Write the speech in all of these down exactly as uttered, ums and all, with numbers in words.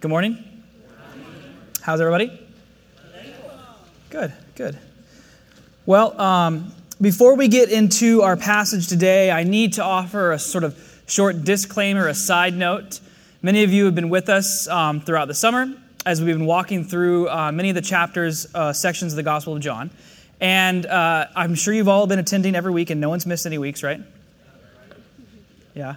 Good morning. How's everybody? Good, good. Well, um, before we get into our passage today, I need to offer a sort of short disclaimer, a side note. Many of you have been with us um, throughout the summer as we've been walking through uh, many of the chapters, uh, sections of the Gospel of John. And uh, I'm sure you've all been attending every week and no one's missed any weeks, right? Yeah.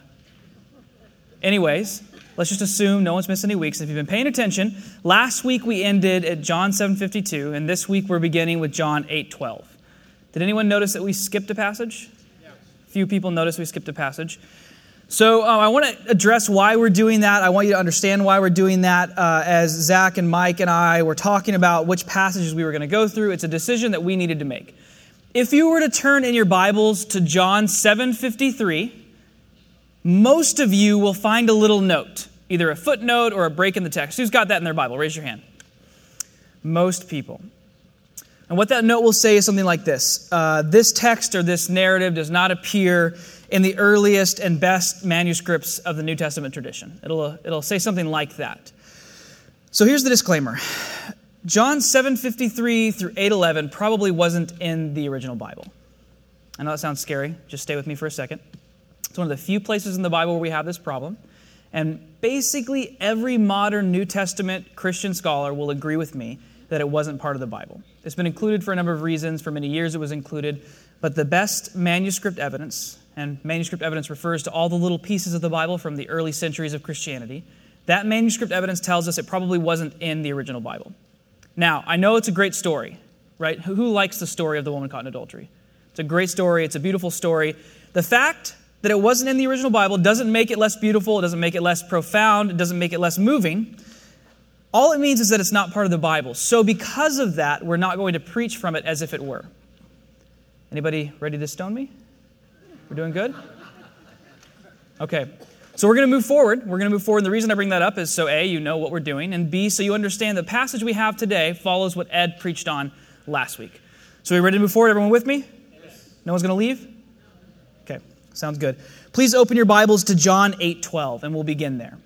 Anyways, let's just assume no one's missed any weeks. If you've been paying attention, last week we ended at John seven fifty-two, and this week we're beginning with John eight twelve. Did anyone notice that we skipped a passage? Yeah. A few people noticed we skipped a passage. So uh, I want to address why we're doing that. I want you to understand why we're doing that. Uh, as Zach and Mike and I were talking about which passages we were going to go through, it's a decision that we needed to make. If you were to turn in your Bibles to John seven fifty-three, most of you will find a little note, either a footnote or a break in the text. Who's got that in their Bible? Raise your hand. Most people. And what that note will say is something like this. Uh, this text or this narrative does not appear in the earliest and best manuscripts of the New Testament tradition. It'll, it'll say something like that. So here's the disclaimer. John seven fifty-three through eight eleven probably wasn't in the original Bible. I know that sounds scary. Just stay with me for a second. It's one of the few places in the Bible where we have this problem. And basically every modern New Testament Christian scholar will agree with me that it wasn't part of the Bible. It's been included for a number of reasons. For many years it was included. But the best manuscript evidence, and manuscript evidence refers to all the little pieces of the Bible from the early centuries of Christianity, that manuscript evidence tells us it probably wasn't in the original Bible. Now, I know it's a great story, right? Who likes the story of the woman caught in adultery? It's a great story. It's a beautiful story. The fact that it wasn't in the original Bible doesn't make it less beautiful. It doesn't make it less profound. It doesn't make it less moving. All it means is that it's not part of the Bible. So because of that, we're not going to preach from it as if it were. Anybody ready to stone me? We're doing good? Okay. So we're going to move forward. We're going to move forward. And the reason I bring that up is so A, you know what we're doing, and B, so you understand the passage we have today follows what Ed preached on last week. So are we ready to move forward? Everyone with me? Yes. No one's going to leave? Okay. Sounds good. Please open your Bibles to John eight twelve, and we'll begin there.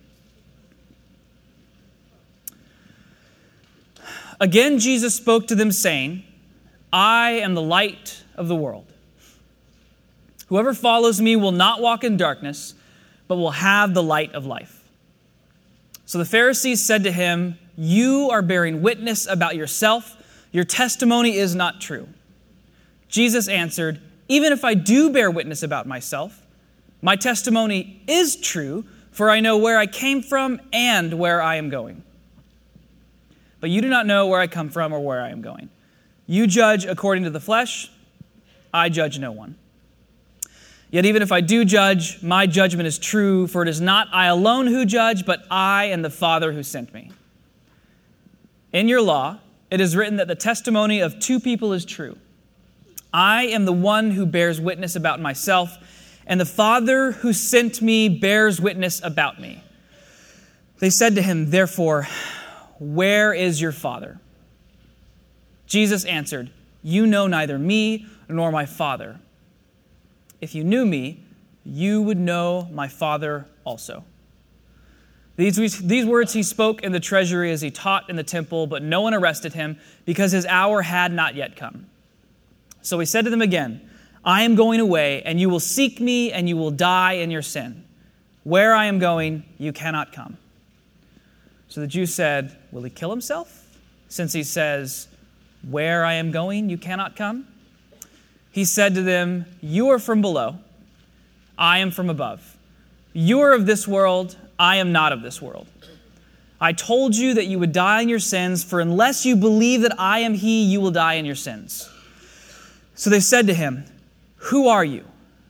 Again, Jesus spoke to them, saying, I am the light of the world. Whoever follows me will not walk in darkness, but will have the light of life. So the Pharisees said to him, you are bearing witness about yourself. Your testimony is not true. Jesus answered, even if I do bear witness about myself, my testimony is true, for I know where I came from and where I am going. But you do not know where I come from or where I am going. You judge according to the flesh. I judge no one. Yet even if I do judge, my judgment is true, for it is not I alone who judge, but I and the Father who sent me. In your law, it is written that the testimony of two people is true. I am the one who bears witness about myself, and the Father who sent me bears witness about me. They said to him, therefore, where is your Father? Jesus answered, you know neither me nor my Father. If you knew me, you would know my Father also. These, these words he spoke in the treasury as he taught in the temple, but no one arrested him because his hour had not yet come. So he said to them again, I am going away, and you will seek me, and you will die in your sin. Where I am going, you cannot come. So the Jews said, will he kill himself? Since he says, where I am going, you cannot come? He said to them, you are from below, I am from above. You are of this world, I am not of this world. I told you that you would die in your sins, for unless you believe that I am he, you will die in your sins. So they said to him, who are you?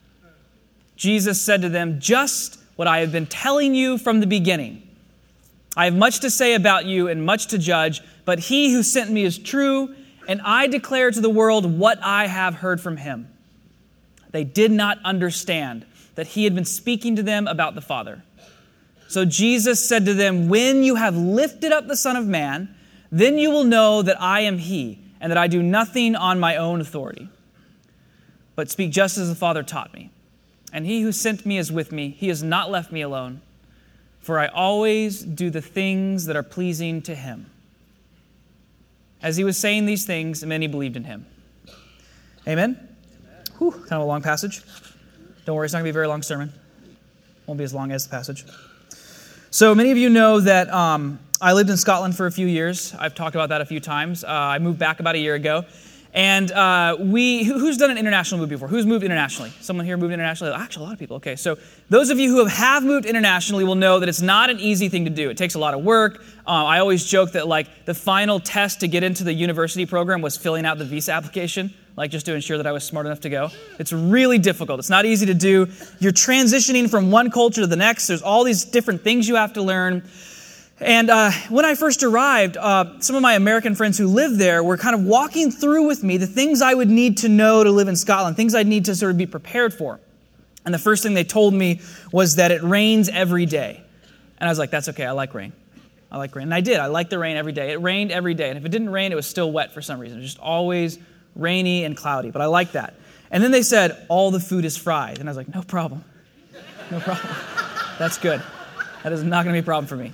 Jesus said to them, just what I have been telling you from the beginning. I have much to say about you and much to judge, but he who sent me is true, and I declare to the world what I have heard from him. They did not understand that he had been speaking to them about the Father. So Jesus said to them, when you have lifted up the Son of Man, then you will know that I am he, and that I do nothing on my own authority, but speak just as the Father taught me. And he who sent me is with me. He has not left me alone, for I always do the things that are pleasing to him." As he was saying these things, many believed in him. Amen? Whew, kind of a long passage. Don't worry, it's not going to be a very long sermon. Won't be as long as the passage. So many of you know that um, I lived in Scotland for a few years. I've talked about that a few times. Uh, I moved back about a year ago. And uh, we, who's done an international move before? Who's moved internationally? Someone here moved internationally? Actually, a lot of people. Okay, so those of you who have, have moved internationally will know that it's not an easy thing to do. It takes a lot of work. Uh, I always joke that like the final test to get into the university program was filling out the visa application, like just to ensure that I was smart enough to go. It's really difficult. It's not easy to do. You're transitioning from one culture to the next. There's all these different things you have to learn. And uh, when I first arrived, uh, some of my American friends who lived there were kind of walking through with me the things I would need to know to live in Scotland, things I'd need to sort of be prepared for. And the first thing they told me was that it rains every day. And I was like, that's okay, I like rain. I like rain. And I did. I liked the rain every day. It rained every day. And if it didn't rain, it was still wet for some reason. It was just always rainy and cloudy. But I liked that. And then they said, all the food is fried. And I was like, no problem. No problem. That's good. That is not going to be a problem for me.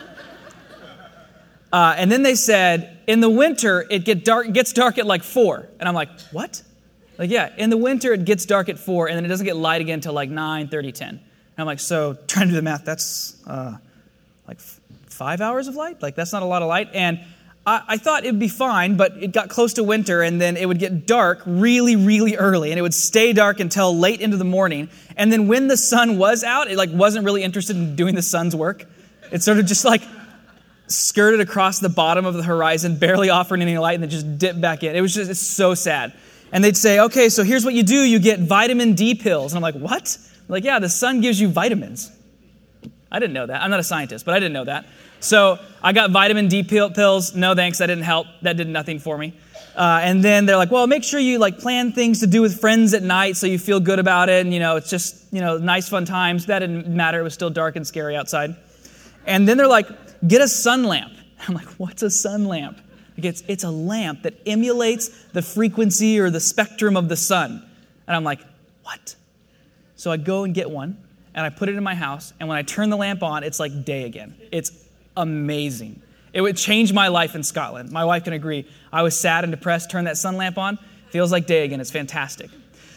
Uh, and then they said, in the winter, it get dark, gets dark at like four. And I'm like, what? Like, yeah, in the winter, it gets dark at four, and then it doesn't get light again until like nine thirty, ten. And I'm like, so trying to do the math, that's uh, like f- five hours of light? Like, that's not a lot of light. And I, I thought it'd be fine, but it got close to winter, and then it would get dark really, really early, and it would stay dark until late into the morning. And then when the sun was out, it like wasn't really interested in doing the sun's work. It sort of just like skirted across the bottom of the horizon, barely offering any light, and then just dipped back in. It was just, it's so sad. And they'd say, okay, so here's what you do. You get vitamin D pills. And I'm like, what? I'm like, yeah, the sun gives you vitamins. I didn't know that. I'm not a scientist, but I didn't know that. So I got vitamin D pill- pills. No, thanks. That didn't help. That did nothing for me. Uh, and then they're like, well, make sure you like plan things to do with friends at night so you feel good about it. And, you know, it's just, you know, nice, fun times. That didn't matter. It was still dark and scary outside. And then they're like, get a sun lamp. I'm like, what's a sun lamp? Like it's, it's a lamp that emulates the frequency or the spectrum of the sun. And I'm like, what? So I go and get one, and I put it in my house, and when I turn the lamp on, it's like day again. It's amazing. It would change my life in Scotland. My wife can agree. I was sad and depressed, turn that sun lamp on, feels like day again. It's fantastic.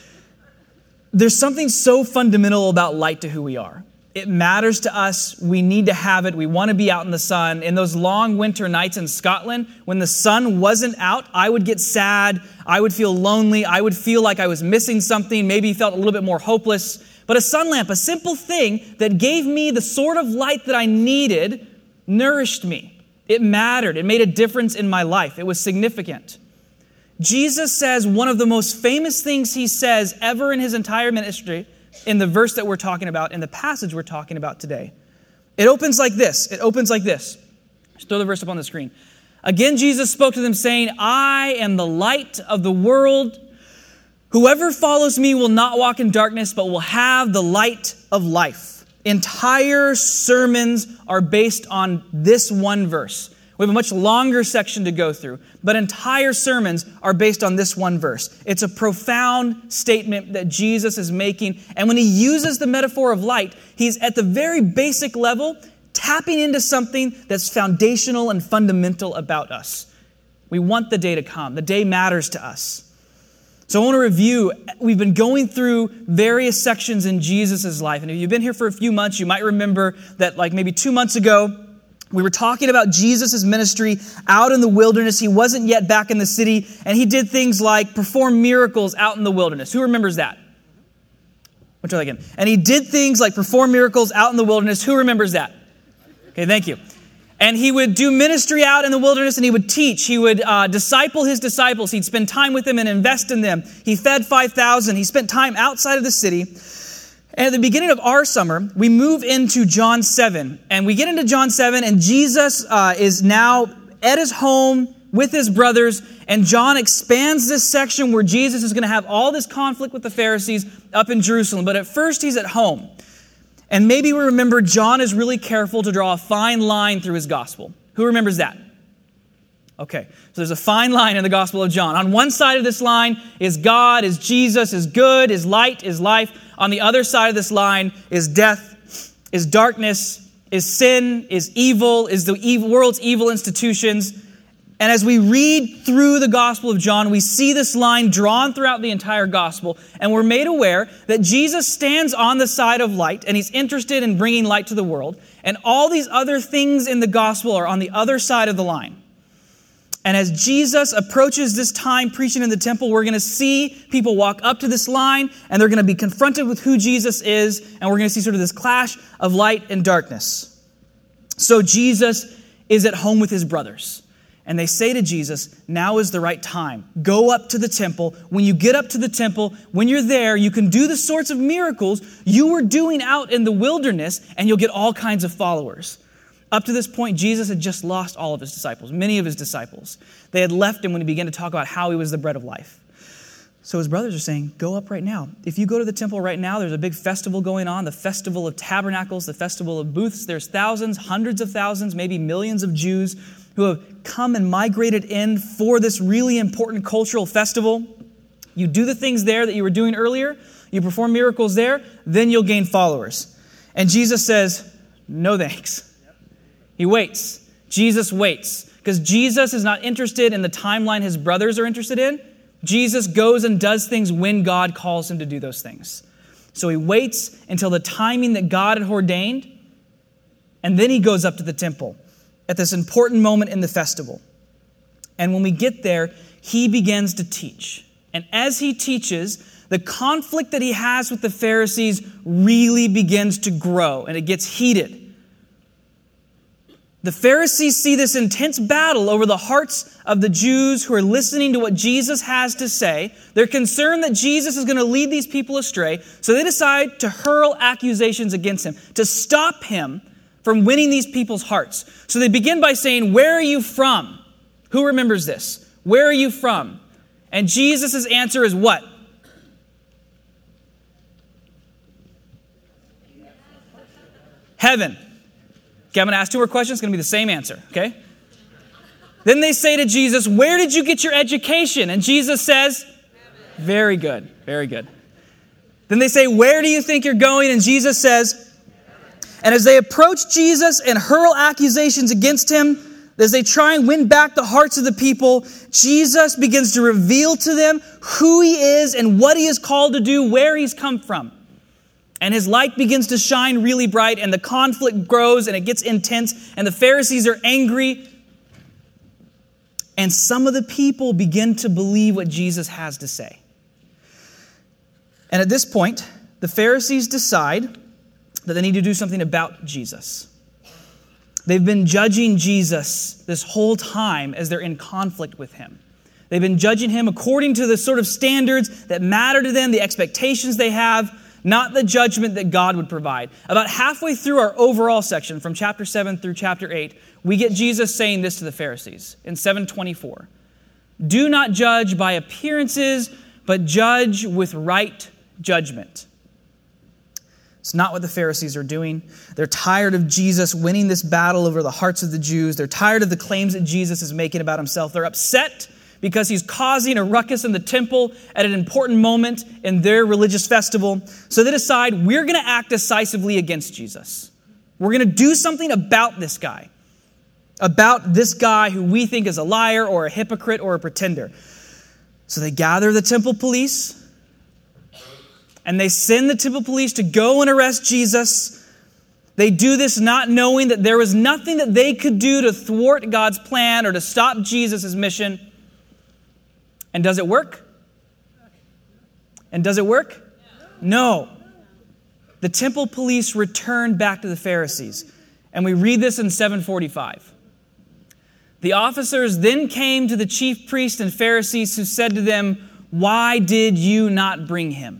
There's something so fundamental about light to who we are. It matters to us. We need to have it. We want to be out in the sun. In those long winter nights in Scotland, when the sun wasn't out, I would get sad. I would feel lonely. I would feel like I was missing something, maybe felt a little bit more hopeless. But a sun lamp, a simple thing that gave me the sort of light that I needed, nourished me. It mattered. It made a difference in my life. It was significant. Jesus says one of the most famous things he says ever in his entire ministry in the verse that we're talking about, in the passage we're talking about today. It opens like this. It opens like this. Just throw the verse up on the screen. Again, Jesus spoke to them saying, I am the light of the world. Whoever follows me will not walk in darkness, but will have the light of life. Entire sermons are based on this one verse. We have a much longer section to go through, but entire sermons are based on this one verse. It's a profound statement that Jesus is making, and when he uses the metaphor of light, he's at the very basic level tapping into something that's foundational and fundamental about us. We want the day to come. The day matters to us. So I want to review, we've been going through various sections in Jesus' life, and if you've been here for a few months, you might remember that like maybe two months ago, we were talking about Jesus' ministry out in the wilderness. He wasn't yet back in the city, and he did things like perform miracles out in the wilderness. Who remembers that? We'll try that again. And he did things like perform miracles out in the wilderness. Who remembers that? Okay, thank you. And he would do ministry out in the wilderness, and he would teach. He would uh, disciple his disciples. He'd spend time with them and invest in them. He fed five thousand. He spent time outside of the city. And at the beginning of our summer, we move into John seven. And we get into John seven, and Jesus uh, is now at his home with his brothers. And John expands this section where Jesus is going to have all this conflict with the Pharisees up in Jerusalem. But at first, he's at home. And maybe we remember John is really careful to draw a fine line through his gospel. Who remembers that? Okay, so there's a fine line in the Gospel of John. On one side of this line is God, is Jesus, is good, is light, is life. On the other side of this line is death, is darkness, is sin, is evil, is the evil, world's evil institutions. And as we read through the Gospel of John, we see this line drawn throughout the entire Gospel, and we're made aware that Jesus stands on the side of light, and he's interested in bringing light to the world, and all these other things in the Gospel are on the other side of the line. And as Jesus approaches this time preaching in the temple, we're going to see people walk up to this line, and they're going to be confronted with who Jesus is, and we're going to see sort of this clash of light and darkness. So Jesus is at home with his brothers. And they say to Jesus, now is the right time. Go up to the temple. When you get up to the temple, when you're there, you can do the sorts of miracles you were doing out in the wilderness, and you'll get all kinds of followers. Up to this point, Jesus had just lost all of his disciples, many of his disciples. They had left him when he began to talk about how he was the bread of life. So his brothers are saying, go up right now. If you go to the temple right now, there's a big festival going on, the Festival of Tabernacles, the Festival of Booths. There's thousands, hundreds of thousands, maybe millions of Jews who have come and migrated in for this really important cultural festival. You do the things there that you were doing earlier, you perform miracles there, then you'll gain followers. And Jesus says, no thanks. He waits. Jesus waits. Because Jesus is not interested in the timeline his brothers are interested in. Jesus goes and does things when God calls him to do those things. So he waits until the timing that God had ordained, and then he goes up to the temple at this important moment in the festival. And when we get there, he begins to teach. And as he teaches, the conflict that he has with the Pharisees really begins to grow, and it gets heated. The Pharisees see this intense battle over the hearts of the Jews who are listening to what Jesus has to say. They're concerned that Jesus is going to lead these people astray, so they decide to hurl accusations against him, to stop him from winning these people's hearts. So they begin by saying, where are you from? Who remembers this? Where are you from? And Jesus' answer is what? Heaven. Okay, I'm going to ask two more questions. It's going to be the same answer, okay? Then they say to Jesus, where did you get your education? And Jesus says, very good, very good. Then they say, where do you think you're going? And Jesus says, and as they approach Jesus and hurl accusations against him, as they try and win back the hearts of the people, Jesus begins to reveal to them who he is and what he is called to do, where he's come from. And his light begins to shine really bright, and the conflict grows, and it gets intense, and the Pharisees are angry. And some of the people begin to believe what Jesus has to say. And at this point, the Pharisees decide that they need to do something about Jesus. They've been judging Jesus this whole time as they're in conflict with him. They've been judging him according to the sort of standards that matter to them, the expectations they have, not the judgment that God would provide. About halfway through our overall section, from chapter seven through chapter eight, we get Jesus saying this to the Pharisees in seven twenty-four. Do not judge by appearances, but judge with right judgment. It's not what the Pharisees are doing. They're tired of Jesus winning this battle over the hearts of the Jews. They're tired of the claims that Jesus is making about himself. They're upset because he's causing a ruckus in the temple at an important moment in their religious festival. So they decide, we're going to act decisively against Jesus. We're going to do something about this guy. About this guy who we think is a liar or a hypocrite or a pretender. So they gather the temple police, and they send the temple police to go and arrest Jesus. They do this not knowing that there was nothing that they could do to thwart God's plan or to stop Jesus' mission. And does it work? And does it work? No. The temple police returned back to the Pharisees. And we read this in seven forty-five. The officers then came to the chief priests and Pharisees, who said to them, why did you not bring him?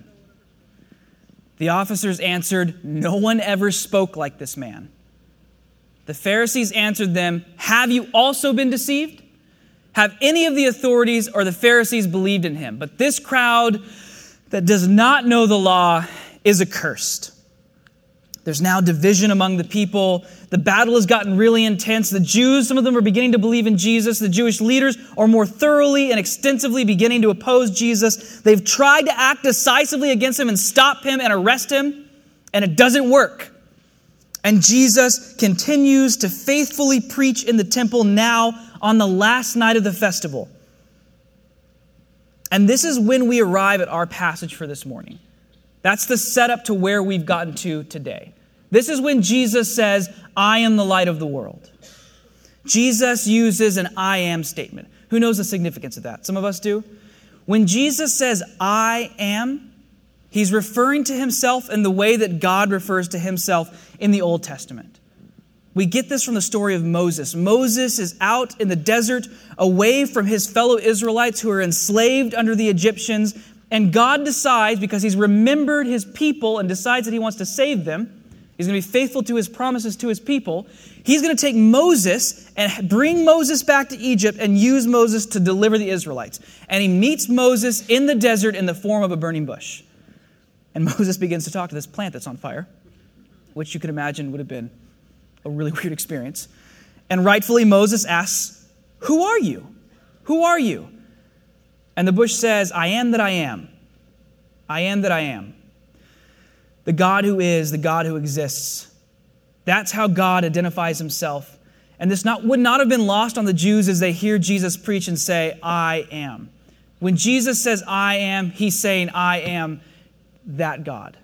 The officers answered, no one ever spoke like this man. The Pharisees answered them, have you also been deceived? Have any of the authorities or the Pharisees believed in him? But this crowd that does not know the law is accursed. There's now division among the people. The battle has gotten really intense. The Jews, some of them are beginning to believe in Jesus. The Jewish leaders are more thoroughly and extensively beginning to oppose Jesus. They've tried to act decisively against him and stop him and arrest him, and it doesn't work. And Jesus continues to faithfully preach in the temple now on the last night of the festival. And this is when we arrive at our passage for this morning. That's the setup to where we've gotten to today. This is when Jesus says, I am the light of the world. Jesus uses an I am statement. Who knows the significance of that? Some of us do. When Jesus says, I am, he's referring to himself in the way that God refers to himself in the Old Testament. We get this from the story of Moses. Moses is out in the desert, away from his fellow Israelites who are enslaved under the Egyptians, and God decides, because he's remembered his people and decides that he wants to save them, he's going to be faithful to his promises to his people, he's going to take Moses and bring Moses back to Egypt and use Moses to deliver the Israelites. And he meets Moses in the desert in the form of a burning bush. And Moses begins to talk to this plant that's on fire, which you can imagine would have been a really weird experience. And rightfully, Moses asks, who are you? Who are you? And the bush says, I am that I am. I am that I am. The God who is, the God who exists. That's how God identifies himself. And this not, would not have been lost on the Jews as they hear Jesus preach and say, I am. When Jesus says, I am, he's saying, I am that God.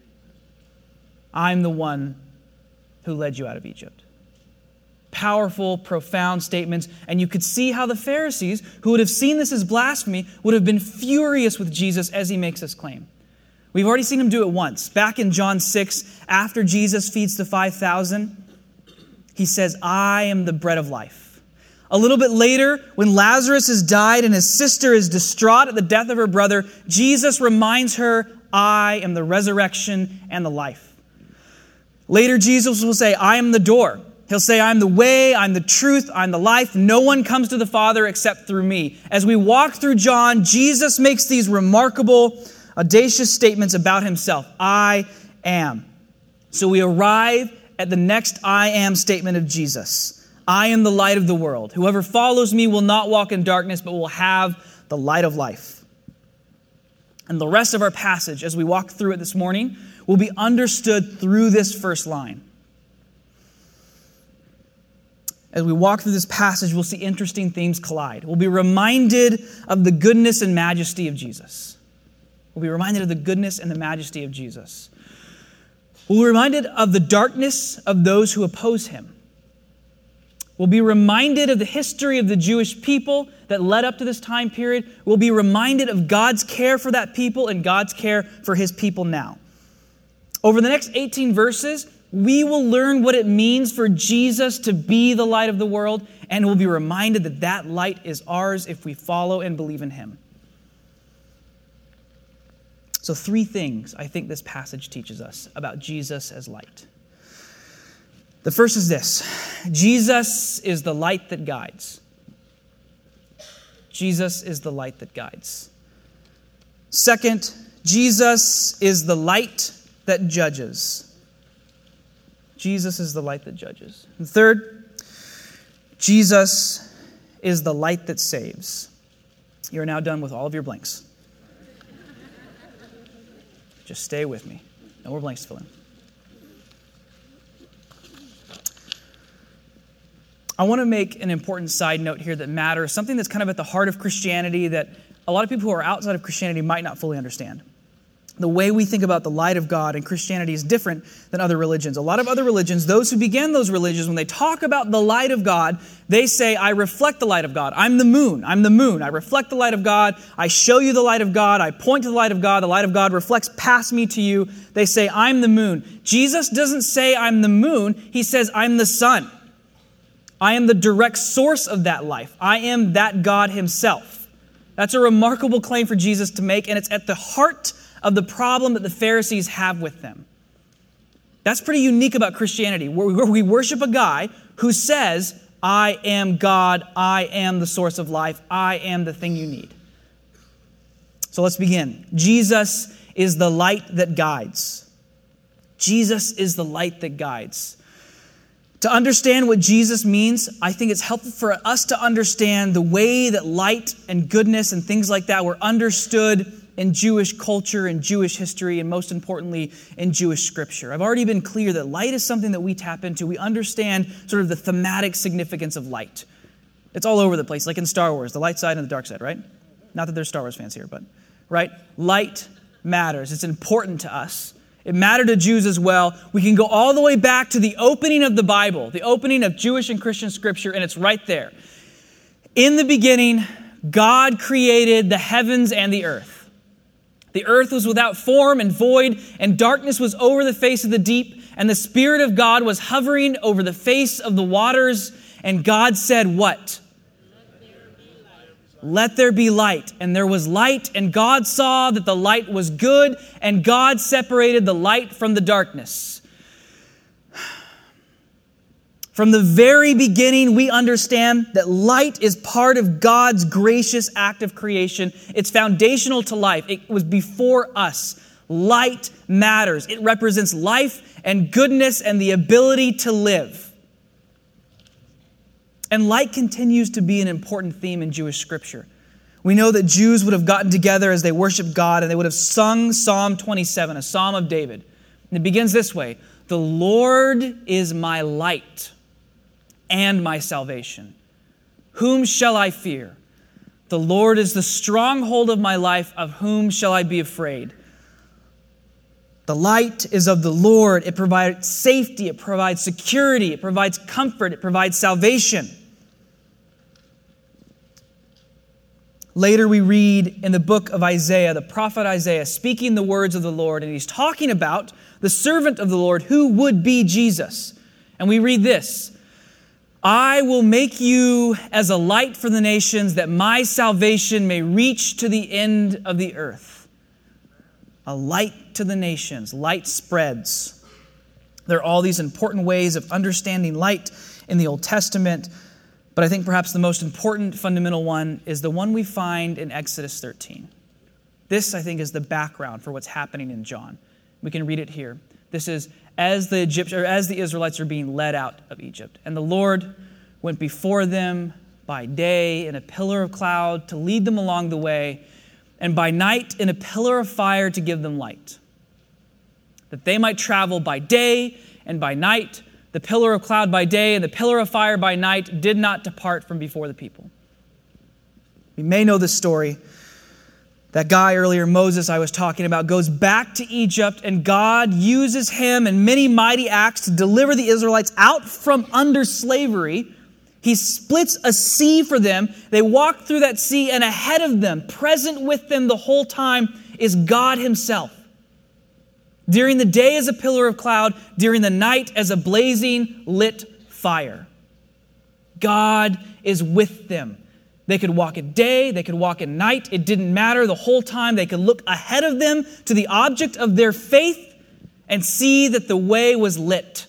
I'm the one who led you out of Egypt. Powerful, profound statements. And you could see how the Pharisees, who would have seen this as blasphemy, would have been furious with Jesus as he makes this claim. We've already seen him do it once. Back in John six, after Jesus feeds the five thousand, he says, I am the bread of life. A little bit later, when Lazarus has died and his sister is distraught at the death of her brother, Jesus reminds her, I am the resurrection and the life. Later, Jesus will say, I am the door. He'll say, I'm the way, I'm the truth, I'm the life. No one comes to the Father except through me. As we walk through John, Jesus makes these remarkable, audacious statements about himself. I am. So we arrive at the next I am statement of Jesus. I am the light of the world. Whoever follows me will not walk in darkness, but will have the light of life. And the rest of our passage, as we walk through it this morning, will be understood through this first line. As we walk through this passage, we'll see interesting themes collide. We'll be reminded of the goodness and majesty of Jesus. We'll be reminded of the goodness and the majesty of Jesus. We'll be reminded of the darkness of those who oppose him. We'll be reminded of the history of the Jewish people that led up to this time period. We'll be reminded of God's care for that people and God's care for his people now. Over the next eighteen verses, we will learn what it means for Jesus to be the light of the world, and we'll be reminded that that light is ours if we follow and believe in him. So three things I think this passage teaches us about Jesus as light. The first is this: Jesus is the light that guides. Jesus is the light that guides. Second, Jesus is the light that judges. Jesus is the light that judges. And third, Jesus is the light that saves. You are now done with all of your blanks. Just stay with me. No more blanks to fill in. I want to make an important side note here that matters, something that's kind of at the heart of Christianity that a lot of people who are outside of Christianity might not fully understand. The way we think about the light of God in Christianity is different than other religions. A lot of other religions, those who began those religions, when they talk about the light of God, they say, I reflect the light of God. I'm the moon. I'm the moon. I reflect the light of God. I show you the light of God. I point to the light of God. The light of God reflects past me to you. They say, I'm the moon. Jesus doesn't say I'm the moon. He says, I'm the sun. I am the direct source of that life. I am that God himself. That's a remarkable claim for Jesus to make, and it's at the heart of the problem that the Pharisees have with them. That's pretty unique about Christianity, where we worship a guy who says, I am God, I am the source of life, I am the thing you need. So let's begin. Jesus is the light that guides. Jesus is the light that guides. To understand what Jesus means, I think it's helpful for us to understand the way that light and goodness and things like that were understood in Jewish culture and Jewish history, and most importantly, in Jewish scripture. I've already been clear that light is something that we tap into. We understand sort of the thematic significance of light. It's all over the place, like in Star Wars, the light side and the dark side, right? Not that there's Star Wars fans here, but, right? Light matters. It's important to us. It mattered to Jews as well. We can go all the way back to the opening of the Bible, the opening of Jewish and Christian scripture, and it's right there. In the beginning, God created the heavens and the earth. The earth was without form and void, and darkness was over the face of the deep, and the Spirit of God was hovering over the face of the waters, and God said what? Let there be light. And there was light, and God saw that the light was good, and God separated the light from the darkness. From the very beginning, we understand that light is part of God's gracious act of creation. It's foundational to life. It was before us. Light matters. It represents life and goodness and the ability to live. And light continues to be an important theme in Jewish scripture. We know that Jews would have gotten together as they worshiped God, and they would have sung Psalm twenty-seven, a psalm of David. And it begins this way: "The Lord is my light and my salvation. Whom shall I fear? The Lord is the stronghold of my life. Of whom shall I be afraid?" The light is of the Lord. It provides safety. It provides security. It provides comfort. It provides salvation. Later we read in the book of Isaiah, the prophet Isaiah, speaking the words of the Lord, and he's talking about the servant of the Lord who would be Jesus. And we read this: "I will make you as a light for the nations, that my salvation may reach to the end of the earth." A light to the nations. Light spreads. There are all these important ways of understanding light in the Old Testament, but I think perhaps the most important fundamental one is the one we find in Exodus thirteen. This, I think, is the background for what's happening in John. We can read it here. This is as the Egyptians, or as the Israelites are being led out of Egypt. "And the Lord went before them by day in a pillar of cloud to lead them along the way, and by night in a pillar of fire to give them light, that they might travel by day and by night. The pillar of cloud by day and the pillar of fire by night did not depart from before the people." We may know this story. That guy earlier, Moses, I was talking about, goes back to Egypt, and God uses him in many mighty acts to deliver the Israelites out from under slavery. He splits a sea for them. They walk through that sea, and ahead of them, present with them the whole time, is God himself. During the day as a pillar of cloud, during the night as a blazing lit fire. God is with them. They could walk at day, they could walk at night. It didn't matter. The whole time they could look ahead of them to the object of their faith and see that the way was lit.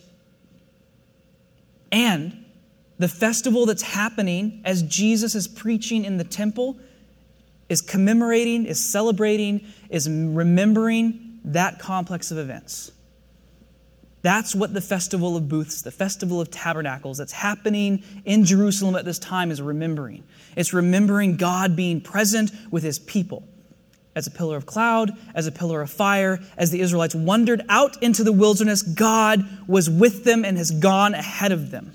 And the festival that's happening as Jesus is preaching in the temple is commemorating, is celebrating, is remembering that complex of events. That's what the Festival of Booths, the Festival of Tabernacles that's happening in Jerusalem at this time is remembering. It's remembering God being present with his people as a pillar of cloud, as a pillar of fire. As the Israelites wandered out into the wilderness, God was with them and has gone ahead of them.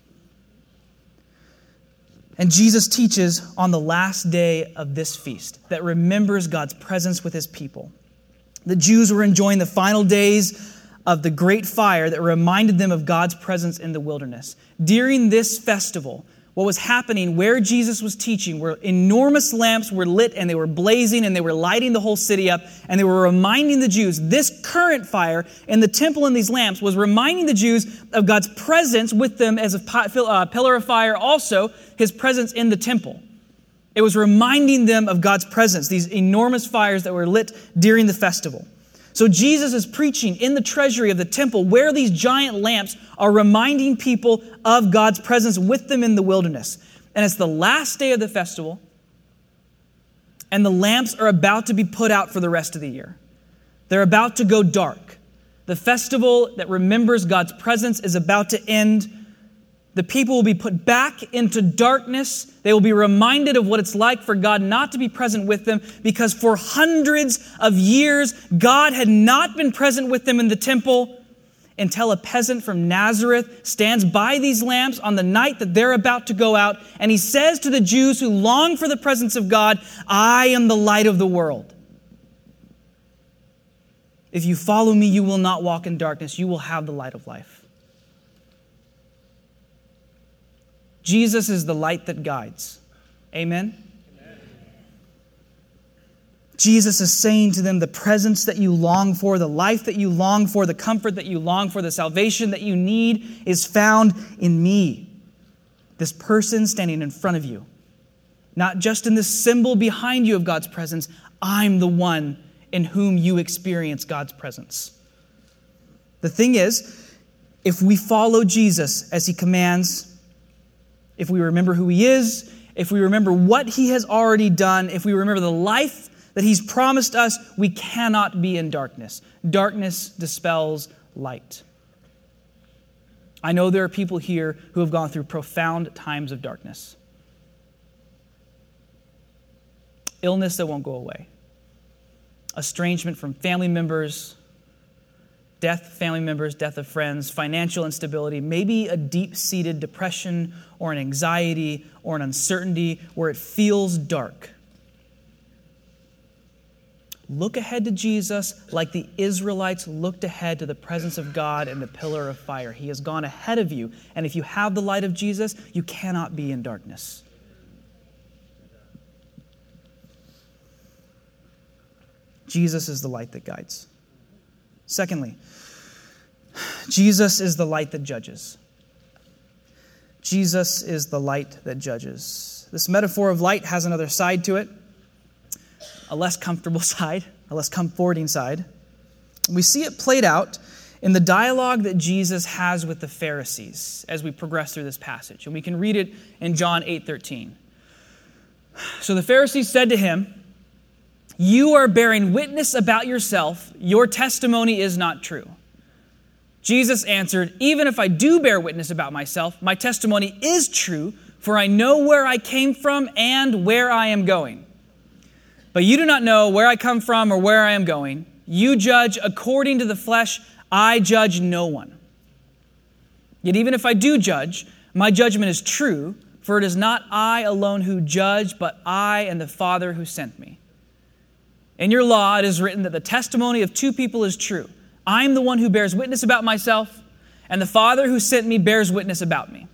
And Jesus teaches on the last day of this feast that remembers God's presence with his people. The Jews were enjoying the final days of the great fire that reminded them of God's presence in the wilderness. During this festival, what was happening where Jesus was teaching were enormous lamps were lit and they were blazing and they were lighting the whole city up, and they were reminding the Jews, this current fire in the temple and these lamps was reminding the Jews of God's presence with them as a pillar of fire, also his presence in the temple. It was reminding them of God's presence, these enormous fires that were lit during the festival. So Jesus is preaching in the treasury of the temple where these giant lamps are reminding people of God's presence with them in the wilderness. And it's the last day of the festival, and the lamps are about to be put out for the rest of the year. They're about to go dark. The festival that remembers God's presence is about to end, The people will be put back into darkness. They will be reminded of what it's like for God not to be present with them, because for hundreds of years, God had not been present with them in the temple until a peasant from Nazareth stands by these lamps on the night that they're about to go out, and he says to the Jews who long for the presence of God, "I am the light of the world. If you follow me, you will not walk in darkness. You will have the light of life." Jesus is the light that guides. Amen? Amen? Jesus is saying to them, the presence that you long for, the life that you long for, the comfort that you long for, the salvation that you need is found in me. This person standing in front of you. Not just in this symbol behind you of God's presence. I'm the one in whom you experience God's presence. The thing is, if we follow Jesus as he commands, if we remember who he is, if we remember what he has already done, if we remember the life that he's promised us, we cannot be in darkness. Darkness dispels light. I know there are people here who have gone through profound times of darkness. Illness that won't go away. Estrangement from family members, death of family members, death of friends, financial instability, maybe a deep-seated depression or an anxiety or an uncertainty where it feels dark. Look ahead to Jesus like the Israelites looked ahead to the presence of God in the pillar of fire. He has gone ahead of you, and if you have the light of Jesus, you cannot be in darkness. Jesus is the light that guides. Secondly, Jesus is the light that judges. Jesus is the light that judges. This metaphor of light has another side to it, a less comfortable side, a less comforting side. We see it played out in the dialogue that Jesus has with the Pharisees as we progress through this passage. And we can read it in John eight thirteen. So the Pharisees said to him, "You are bearing witness about yourself. Your testimony is not true." Jesus answered, "Even if I do bear witness about myself, my testimony is true, for I know where I came from and where I am going. But you do not know where I come from or where I am going. You judge according to the flesh. I judge no one. Yet even if I do judge, my judgment is true, for it is not I alone who judge, but I and the Father who sent me. In your law it is written that the testimony of two people is true. I am the one who bears witness about myself, and the Father who sent me bears witness about me."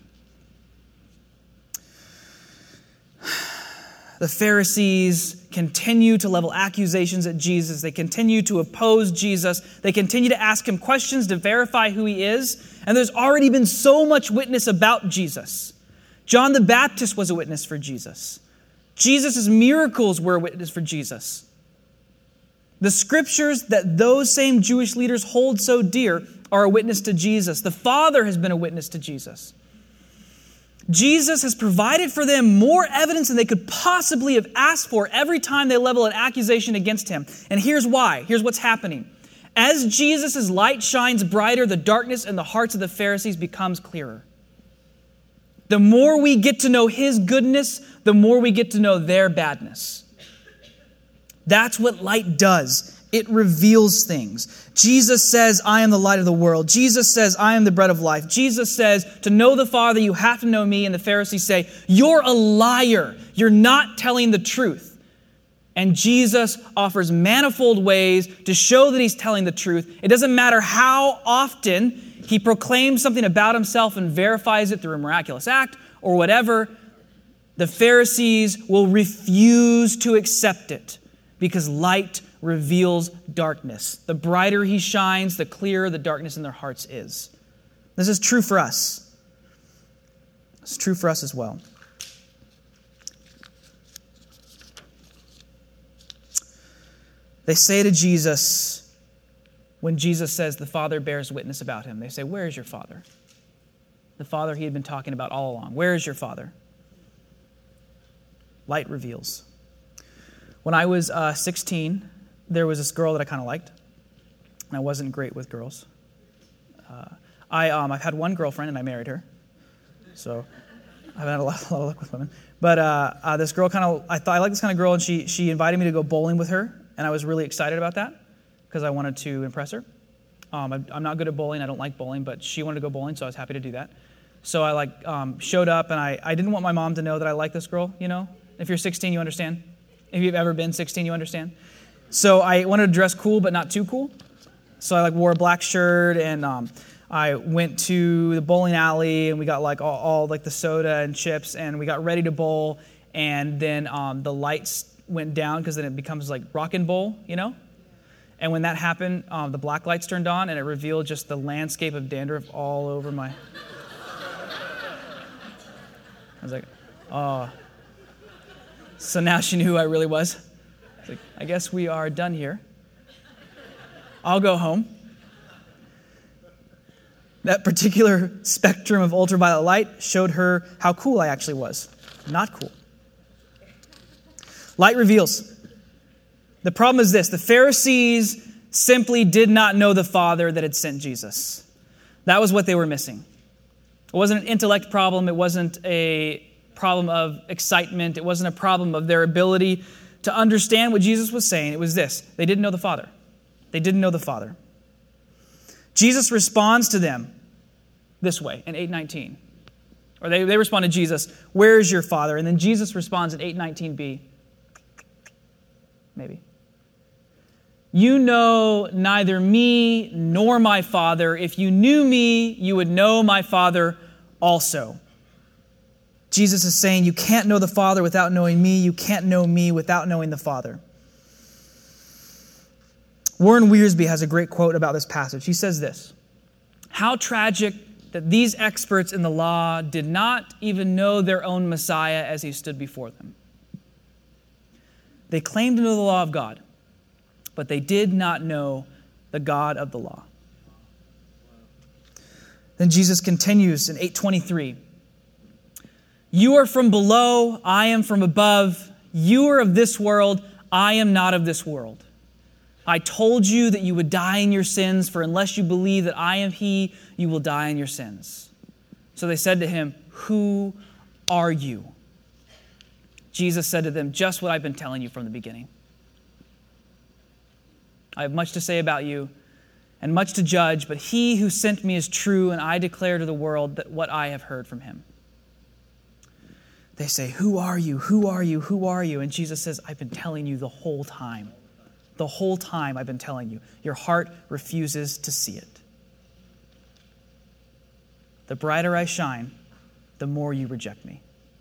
The Pharisees continue to level accusations at Jesus. They continue to oppose Jesus. They continue to ask him questions to verify who he is. And there's already been so much witness about Jesus. John the Baptist was a witness for Jesus. Jesus' miracles were a witness for Jesus. The scriptures that those same Jewish leaders hold so dear are a witness to Jesus. The Father has been a witness to Jesus. Jesus has provided for them more evidence than they could possibly have asked for every time they level an accusation against him. And here's why. Here's what's happening. As Jesus' light shines brighter, the darkness in the hearts of the Pharisees becomes clearer. The more we get to know his goodness, the more we get to know their badness. That's what light does. It reveals things. Jesus says, "I am the light of the world." Jesus says, "I am the bread of life." Jesus says, to know the Father, you have to know me. And the Pharisees say, "You're a liar. You're not telling the truth." And Jesus offers manifold ways to show that he's telling the truth. It doesn't matter how often he proclaims something about himself and verifies it through a miraculous act or whatever. The Pharisees will refuse to accept it because light reveals darkness. The brighter he shines, the clearer the darkness in their hearts is. This is true for us. It's true for us as well. They say to Jesus, when Jesus says the Father bears witness about him, they say, "Where is your Father?" The Father he had been talking about all along. Where is your Father? Light reveals. When I was uh, sixteen, there was this girl that I kind of liked, and I wasn't great with girls. Uh, I, um, I've had one girlfriend, and I married her. So I haven't had a lot, a lot of luck with women. But uh, uh, this girl kind of, I thought I like this kind of girl, and she she invited me to go bowling with her, and I was really excited about that because I wanted to impress her. Um, I'm, I'm not good at bowling. I don't like bowling, but she wanted to go bowling, so I was happy to do that. So I like um, showed up, and I, I didn't want my mom to know that I like this girl, you know? If you're sixteen, you understand. If you've ever been sixteen, you understand. So I wanted to dress cool, but not too cool. So I like wore a black shirt, and um, I went to the bowling alley, and we got like all, all like the soda and chips, and we got ready to bowl, and then um, the lights went down because then it becomes like rock and bowl, you know? And when that happened, um, the black lights turned on, and it revealed just the landscape of dandruff all over my... I was like, oh. So now she knew who I really was. I was like, I guess we are done here. I'll go home. That particular spectrum of ultraviolet light showed her how cool I actually was. Not cool. Light reveals. The problem is this. The Pharisees simply did not know the Father that had sent Jesus. That was what they were missing. It wasn't an intellect problem. It wasn't a problem of excitement. It wasn't a problem of their ability to understand what Jesus was saying. It was this. They didn't know the Father. They didn't know the Father. Jesus responds to them this way in eight nineteen. Or they, they respond to Jesus, where is your Father? And then Jesus responds in eight nineteen b. Maybe. You know neither me nor my Father. If you knew me, you would know my Father also. Jesus is saying you can't know the Father without knowing me. You can't know me without knowing the Father. Warren Wiersbe has a great quote about this passage. He says this, how tragic that these experts in the law did not even know their own Messiah as he stood before them. They claimed to know the law of God, but they did not know the God of the law. Then Jesus continues in eight twenty-three. You are from below, I am from above. You are of this world, I am not of this world. I told you that you would die in your sins, for unless you believe that I am He, you will die in your sins. So they said to him, who are you? Jesus said to them, just what I've been telling you from the beginning. I have much to say about you and much to judge, but He who sent me is true, and I declare to the world that what I have heard from Him. They say, who are you? Who are you? Who are you? And Jesus says, I've been telling you the whole time. The whole time I've been telling you. Your heart refuses to see it. The brighter I shine, the more you reject me.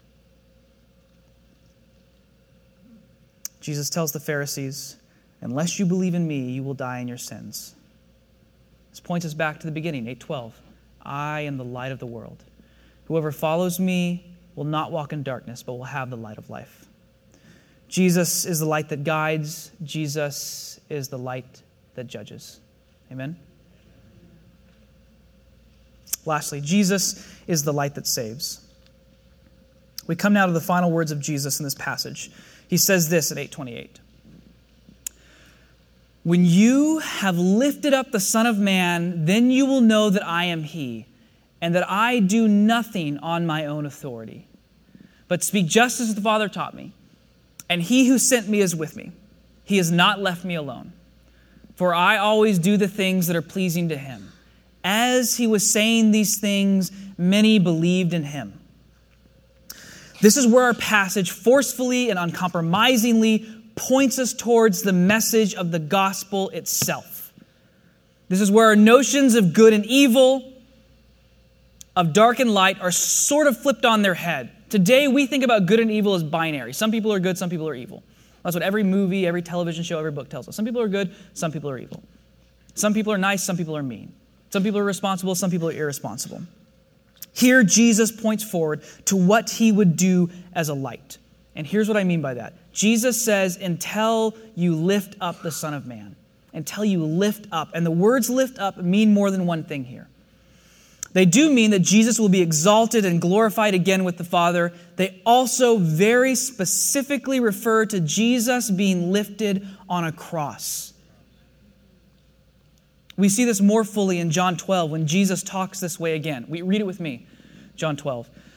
Jesus tells the Pharisees, unless you believe in me, you will die in your sins. This points us back to the beginning, eight twelve. I am the light of the world. Whoever follows me will not walk in darkness, but will have the light of life. Jesus is the light that guides. Jesus is the light that judges. Amen? Lastly, Jesus is the light that saves. We come now to the final words of Jesus in this passage. He says this at eight twenty-eight. When you have lifted up the Son of Man, then you will know that I am He, and that I do nothing on my own authority, but speak just as the Father taught me. And He who sent me is with me. He has not left me alone, for I always do the things that are pleasing to Him. As He was saying these things, many believed in Him. This is where our passage forcefully and uncompromisingly points us towards the message of the gospel itself. This is where our notions of good and evil, of dark and light, are sort of flipped on their head. Today, we think about good and evil as binary. Some people are good, some people are evil. That's what every movie, every television show, every book tells us. Some people are good, some people are evil. Some people are nice, some people are mean. Some people are responsible, some people are irresponsible. Here, Jesus points forward to what He would do as a light. And here's what I mean by that. Jesus says, until you lift up the Son of Man. Until you lift up. And the words lift up mean more than one thing here. They do mean that Jesus will be exalted and glorified again with the Father. They also very specifically refer to Jesus being lifted on a cross. We see this more fully in John twelve when Jesus talks this way again. We read it with me. John twelve.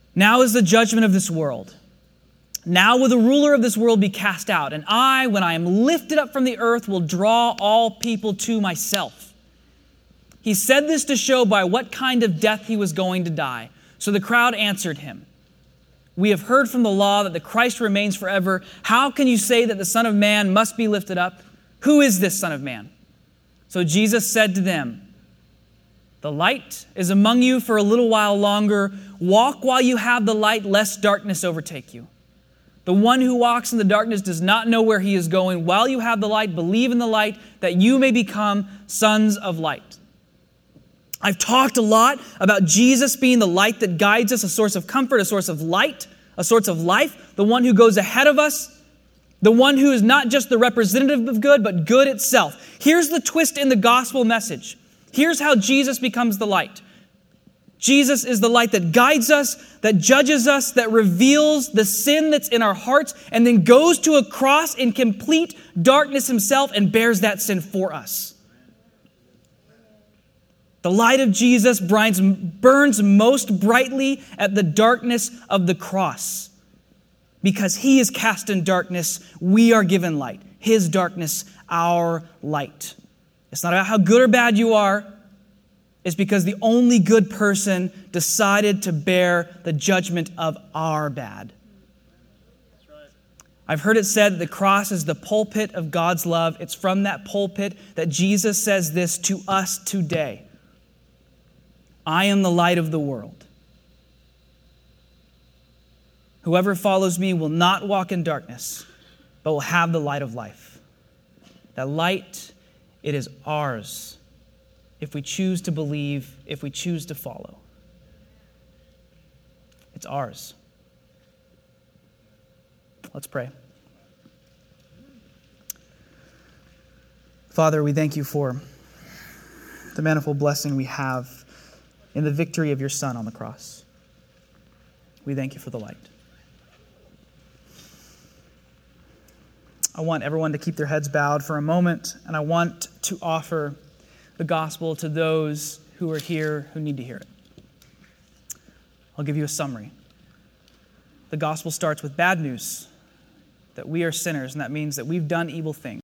Now is the judgment of this world. Now will the ruler of this world be cast out, and I, when I am lifted up from the earth, will draw all people to myself. He said this to show by what kind of death he was going to die. So the crowd answered him, we have heard from the law that the Christ remains forever. How can you say that the Son of Man must be lifted up? Who is this Son of Man? So Jesus said to them, the light is among you for a little while longer. Walk while you have the light, lest darkness overtake you. The one who walks in the darkness does not know where he is going. While you have the light, believe in the light, that you may become sons of light. I've talked a lot about Jesus being the light that guides us, a source of comfort, a source of light, a source of life, the one who goes ahead of us, the one who is not just the representative of good, but good itself. Here's the twist in the gospel message. Here's how Jesus becomes the light. Jesus is the light that guides us, that judges us, that reveals the sin that's in our hearts, and then goes to a cross in complete darkness himself and bears that sin for us. The light of Jesus burns most brightly at the darkness of the cross. Because he is cast in darkness, we are given light. His darkness, our light. It's not about how good or bad you are. It's because the only good person decided to bear the judgment of our bad. That's right. I've heard it said that the cross is the pulpit of God's love. It's from that pulpit that Jesus says this to us today. I am the light of the world. Whoever follows me will not walk in darkness, but will have the light of life. That light, it is ours if we choose to believe, if we choose to follow. It's ours. Let's pray. Father, we thank you for the manifold blessing we have in the victory of your Son on the cross. We thank you for the light. I want everyone to keep their heads bowed for a moment, and I want to offer the gospel to those who are here who need to hear it. I'll give you a summary. The gospel starts with bad news, that we are sinners, and that means that we've done evil things.